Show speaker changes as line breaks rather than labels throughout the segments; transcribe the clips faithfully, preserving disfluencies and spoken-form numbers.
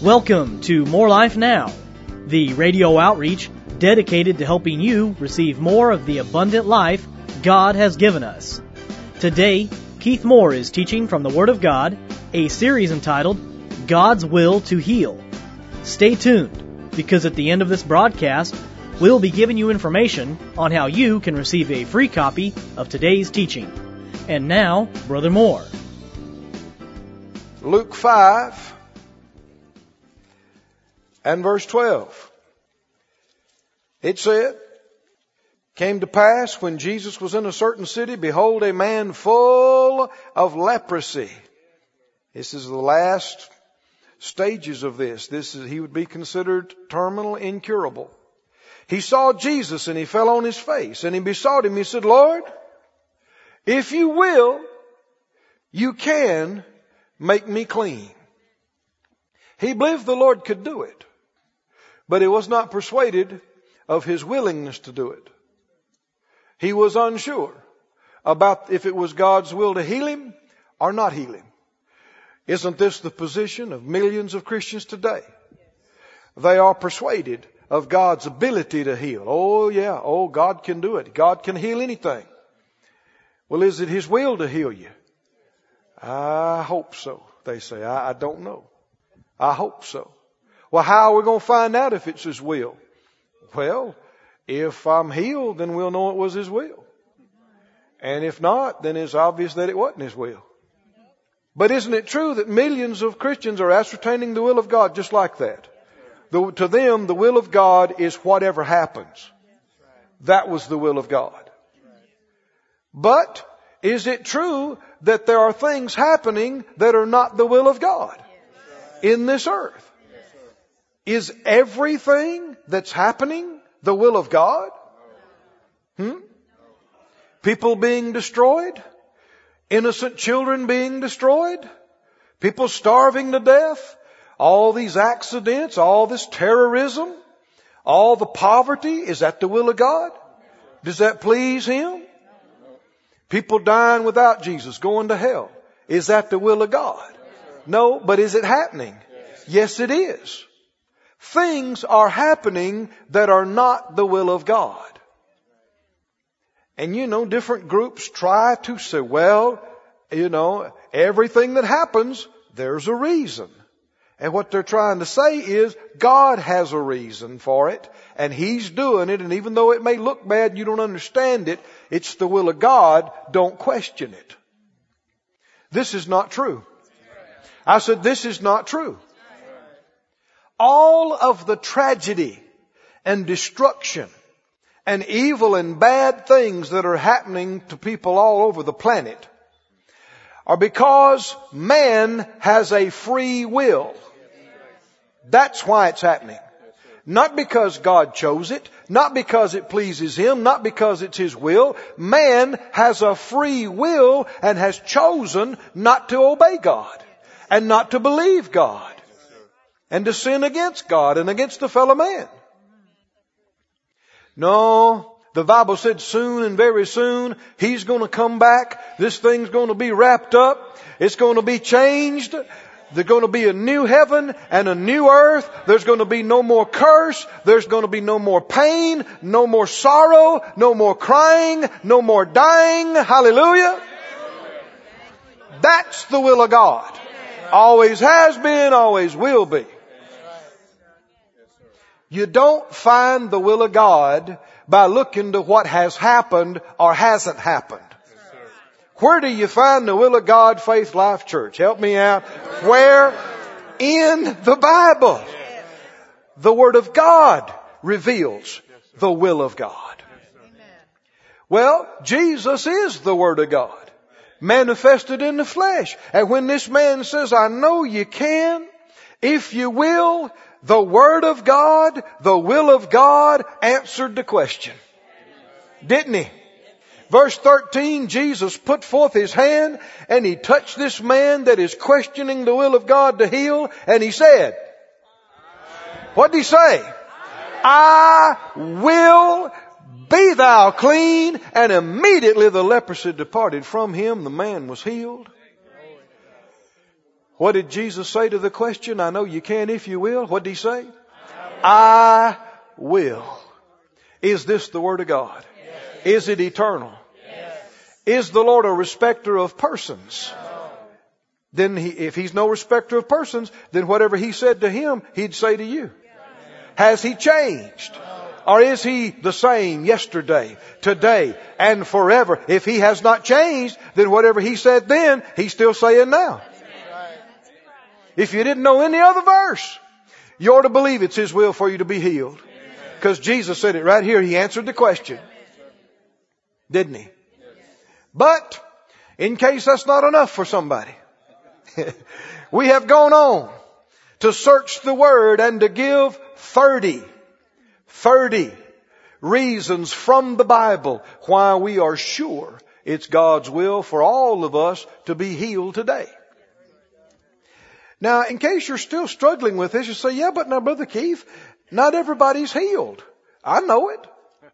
Welcome to More Life Now, the radio outreach dedicated to helping you receive more of the abundant life God has given us. Today, Keith Moore is teaching from the Word of God, a series entitled God's Will to Heal. Stay tuned, because at the end of this broadcast, we'll be giving you information on how you can receive a free copy of today's teaching. And now, Brother Moore.
Luke five and verse twelve. It said, "Came to pass when Jesus was in a certain city, behold, a man full of leprosy." This is the last stages of this. This is, he would be considered terminal, incurable. He saw Jesus and he fell on his face and he besought him. He said, "Lord, if you will, you can make me clean." He believed the Lord could do it, but he was not persuaded of his willingness to do it. He was unsure about if it was God's will to heal him or not heal him. Isn't this the position of millions of Christians today? They are persuaded of God's ability to heal. Oh yeah, oh God can do it. God can heal anything. Well, is it His will to heal you? I hope so, they say. I, I don't know. I hope so. Well, how are we going to find out if it's His will? Well, if I'm healed, then we'll know it was His will. And if not, then it's obvious that it wasn't His will. But isn't it true that millions of Christians are ascertaining the will of God just like that? The, to them, the will of God is whatever happens. That was the will of God. But is it true that there are things happening that are not the will of God in this earth? Is everything that's happening the will of God? Hmm? People being destroyed? Innocent children being destroyed? People starving to death? All these accidents, all this terrorism, all the poverty, is that the will of God? Does that please Him? People dying without Jesus, going to hell. Is that the will of God? No, but is it happening? Yes, it is. Things are happening that are not the will of God. And you know, different groups try to say, well, you know, everything that happens, there's a reason. And what they're trying to say is God has a reason for it and He's doing it. And even though it may look bad, you don't understand it, it's the will of God. Don't question it. This is not true. I said, this is not true. All of the tragedy and destruction and evil and bad things that are happening to people all over the planet are because man has a free will. That's why it's happening. Not because God chose it, not because it pleases Him, not because it's His will. Man has a free will and has chosen not to obey God and not to believe God and to sin against God and against the fellow man. No, the Bible said soon and very soon He's going to come back. This thing's going to be wrapped up. It's going to be changed. There's going to be a new heaven and a new earth. There's going to be no more curse. There's going to be no more pain, no more sorrow, no more crying, no more dying. Hallelujah. That's the will of God. Always has been, always will be. You don't find the will of God by looking to what has happened or hasn't happened. Where do you find the will of God, Faith Life Church? Help me out. Where? In the Bible. The Word of God reveals the will of God. Well, Jesus is the Word of God, manifested in the flesh. And when this man says, "I know you can, if you will," the Word of God, the will of God answered the question. Didn't He? Verse thirteen, Jesus put forth His hand and He touched this man that is questioning the will of God to heal. And He said, what did He say? "I will, be thou clean." And immediately the leprosy departed from him. The man was healed. What did Jesus say to the question? I know you can if you will. What did He say? I will. Is this the Word of God? Yes. Is it eternal? Yes. Is the Lord a respecter of persons? No. Then he, if He's no respecter of persons, then whatever He said to him, He'd say to you. Yes. Has He changed? No. Or is He the same yesterday, today, and forever? If He has not changed, then whatever He said then, He's still saying now. If you didn't know any other verse, you ought to believe it's His will for you to be healed. Because Jesus said it right here. He answered the question. Didn't He? But, in case that's not enough for somebody, we have gone on to search the Word and to give thirty, thirty reasons from the Bible why we are sure it's God's will for all of us to be healed today. Now, in case you're still struggling with this, you say, yeah, but now, Brother Keith, not everybody's healed. I know it.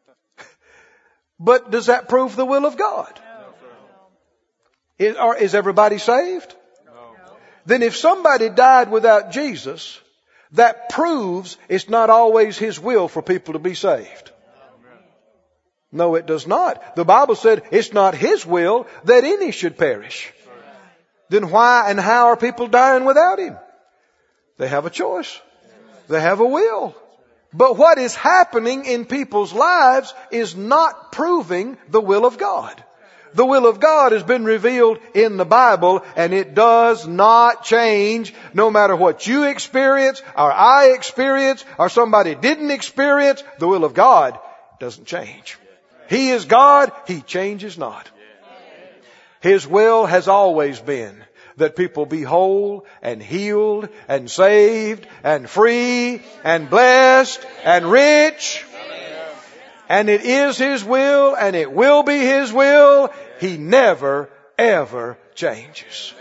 But does that prove the will of God? Is, or is everybody saved? No. Then if somebody died without Jesus, that proves it's not always His will for people to be saved. No, it does not. The Bible said it's not His will that any should perish. Then why and how are people dying without Him? They have a choice. They have a will. But what is happening in people's lives is not proving the will of God. The will of God has been revealed in the Bible, and it does not change no matter what you experience or I experience or somebody didn't experience. The will of God doesn't change. He is God. He changes not. His will has always been that people be whole and healed and saved and free and blessed and rich. And it is His will and it will be His will. He never, ever changes.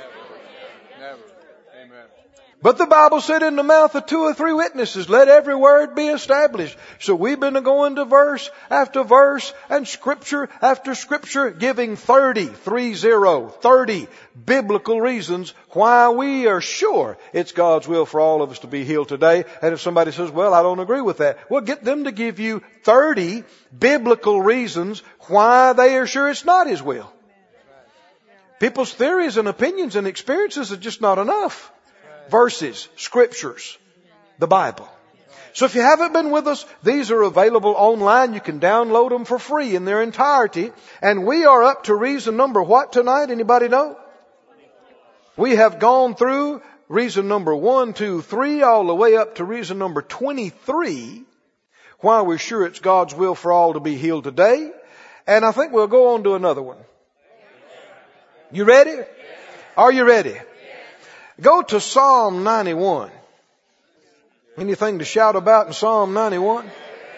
But the Bible said in the mouth of two or three witnesses, let every word be established. So we've been going to verse after verse and scripture after scripture, giving thirty, three zero, thirty biblical reasons why we are sure it's God's will for all of us to be healed today. And if somebody says, well, I don't agree with that, well, get them to give you thirty biblical reasons why they are sure it's not His will. People's theories and opinions and experiences are just not enough. Verses, scriptures, the Bible. So if you haven't been with us, these are available online. You can download them for free in their entirety. And we are up to reason number what tonight? Anybody know? We have gone through reason number one, two, three, all the way up to reason number twenty-three, why we're sure it's God's will for all to be healed today. And I think we'll go on to another one. You ready? Are you ready? Go to Psalm ninety-one. Anything to shout about in Psalm ninety-one?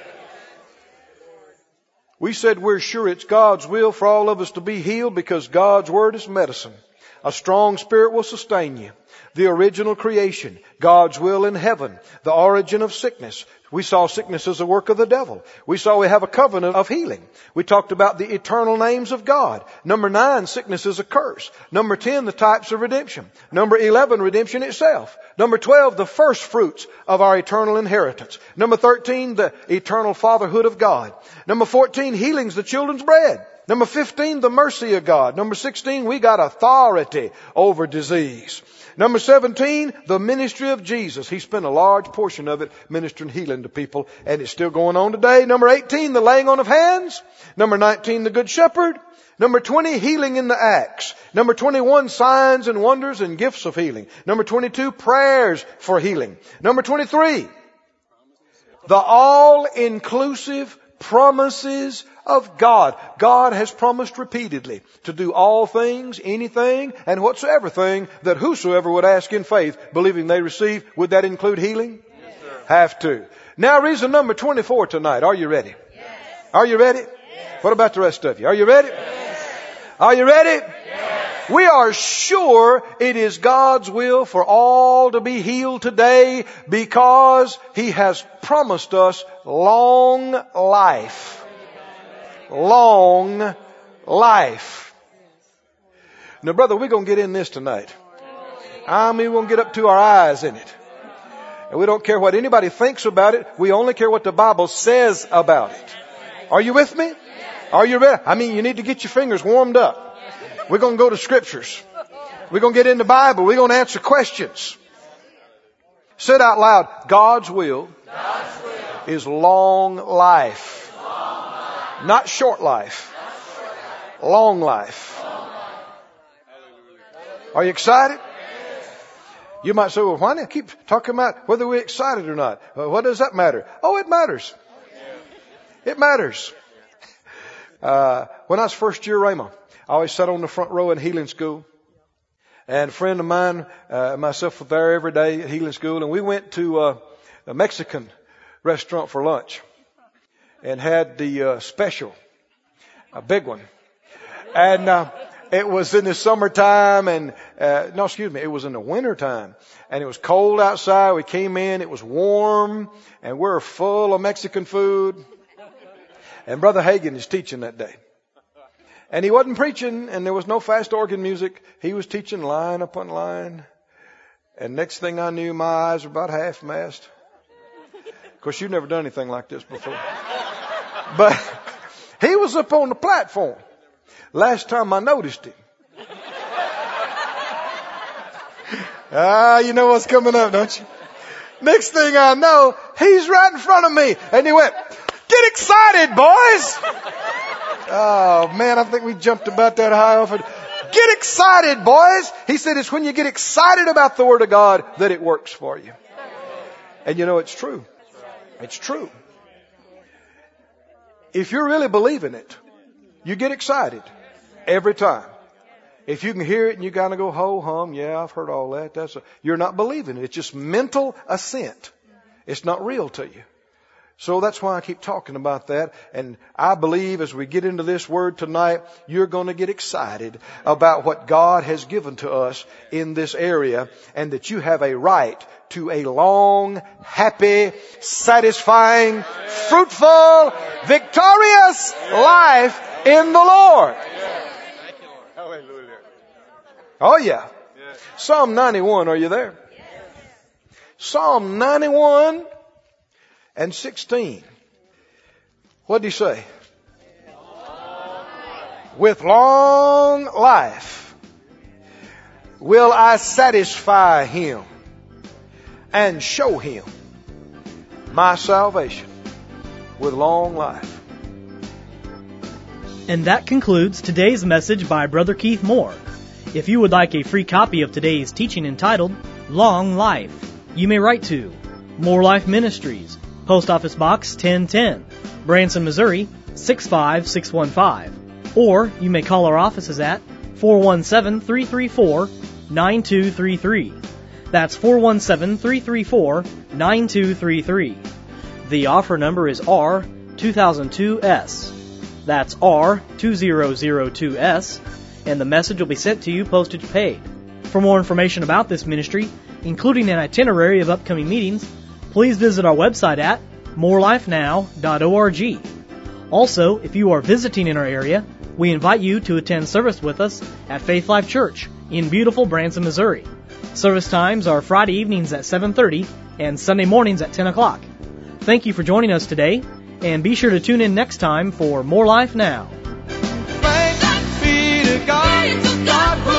We said we're sure it's God's will for all of us to be healed because God's Word is medicine. A strong spirit will sustain you. The original creation, God's will in heaven, the origin of sickness. We saw sickness as a work of the devil. We saw we have a covenant of healing. We talked about the eternal names of God. Number nine, sickness is a curse. Number ten, the types of redemption. Number eleven, redemption itself. Number twelve, the first fruits of our eternal inheritance. Number thirteen, the eternal fatherhood of God. Number fourteen, healing's the children's bread. Number fifteen, the mercy of God. Number sixteen, we got authority over disease. Number seventeen, the ministry of Jesus. He spent a large portion of it ministering healing to people, and it's still going on today. Number eighteen, the laying on of hands. Number nineteen, the Good Shepherd. Number twenty, healing in the Acts. Number twenty-one, signs and wonders and gifts of healing. Number twenty-two, prayers for healing. Number twenty-three, the all-inclusive promises of God. God has promised repeatedly to do all things, anything, and whatsoever thing that whosoever would ask in faith, believing they receive. Would that include healing?
Yes, sir.
Have to. Now reason number twenty-four tonight. Are you ready?
Yes.
Are you ready?
Yes.
What about the rest of you? Are you ready?
Yes.
Are you ready?
Yes.
We are sure it is God's will for all to be healed today because He has promised us long life. Long life. Now, brother, we're going to get in this tonight. I mean, we're going to get up to our eyes in it. And we don't care what anybody thinks about it. We only care what the Bible says about it. Are you with me? Are you ready? I mean, you need to get your fingers warmed up. We're going to go to scriptures. We're going to get in the Bible. We're going to answer questions. Say it out loud. God's will, God's will is long life. Long life. Not short life. Not short life. Long life. Long life. Are you excited? You might say, well, why do you keep talking about whether we're excited or not? Well, what does that matter? Oh, it matters. It matters. Uh, when I was first year Rhema, I always sat on the front row in healing school. And a friend of mine, uh, myself were there every day at healing school. And we went to uh, a Mexican restaurant for lunch and had the uh, special, a big one. And uh, it was in the summertime and, uh, no, excuse me, it was in the wintertime. And it was cold outside. We came in, it was warm, and we were full of Mexican food. And Brother Hagin is teaching that day. And he wasn't preaching, and there was no fast organ music. He was teaching line upon line. And next thing I knew, my eyes were about half mast. Of course, you've never done anything like this before. But he was up on the platform. Last time I noticed him. Ah, you know what's coming up, don't you? Next thing I know, he's right in front of me. And he went, "Get excited, boys." Oh, man, I think we jumped about that high off it. Get excited, boys. He said it's when you get excited about the Word of God that it works for you. And you know, it's true. It's true. If you're really believing it, you get excited every time. If you can hear it and you kind of go, ho hum, yeah, I've heard all that. That's a, you're not believing it. It's just mental assent. It's not real to you. So that's why I keep talking about that. And I believe as we get into this word tonight, you're going to get excited about what God has given to us in this area, and that you have a right to a long, happy, satisfying, fruitful, victorious life in the Lord. Oh yeah. Psalm ninety-one, are you there? Psalm ninety-one and sixteen. What did he say? With long life will I satisfy him and show him my salvation with long life.
And that concludes today's message by Brother Keith Moore. If you would like a free copy of today's teaching entitled Long Life, you may write to More Life Ministries, Post Office Box ten ten, Branson, Missouri six five six one five. Or you may call our offices at four one seven, three three four, nine two three three. That's four one seven, three three four, nine two three three. The offer number is R two thousand two S. That's R two thousand two S, and the message will be sent to you postage paid. For more information about this ministry, including an itinerary of upcoming meetings, please visit our website at more life now dot org. Also, if you are visiting in our area, we invite you to attend service with us at Faith Life Church in beautiful Branson, Missouri. Service times are Friday evenings at seven thirty and Sunday mornings at ten o'clock. Thank you for joining us today, and be sure to tune in next time for More Life Now.
Thanks be to God, God